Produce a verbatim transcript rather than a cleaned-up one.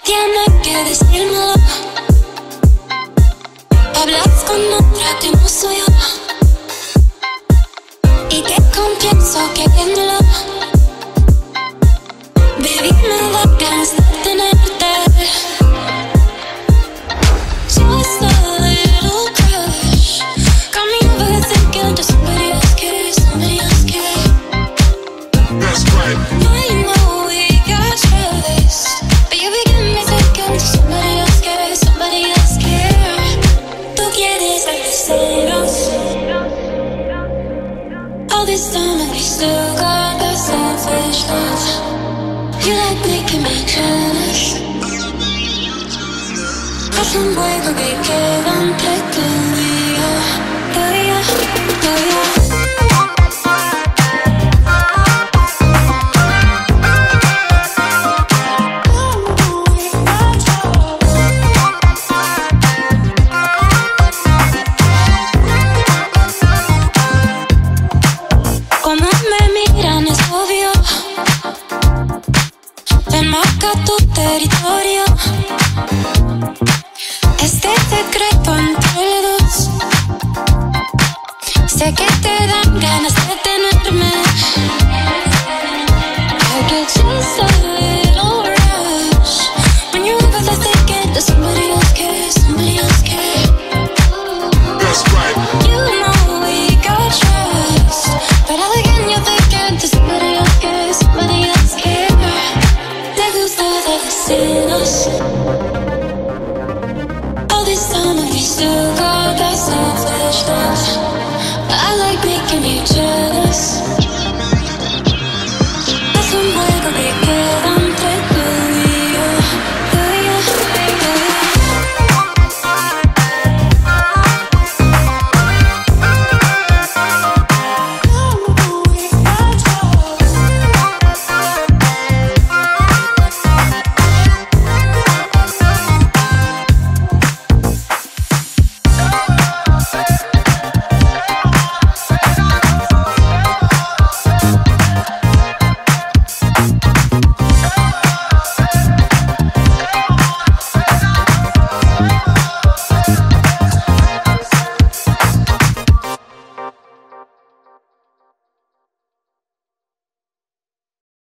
tiene que decírmelo. Hablas con otra que no soy yo, y te confieso queriéndolo. Baby, me da ganas de tenerte. Just a little crush got me overthinking, does somebody else care? Somebody else care? That's right. I know we got trust, but you begin me thinking, does somebody else care? Somebody else care? Tú quieres hacernos. All this time and we still got that selfish love. You like making me jealous. Haz un juego que queda entre tú y yo. Tú y yo, tú y yo. Como me miran es obvio. Enmarca tu territorio. Este secreto entre los dos. Sé que te dan ganas de tenerme. I get just a little rush when you're over there thinking, does somebody else care? Somebody else care? That's right. You know we got trust, but all again you're thinking, does somebody else care? Somebody else care? Te gusta decirnos. All this time and we still got that selfish love. I like making you jealous.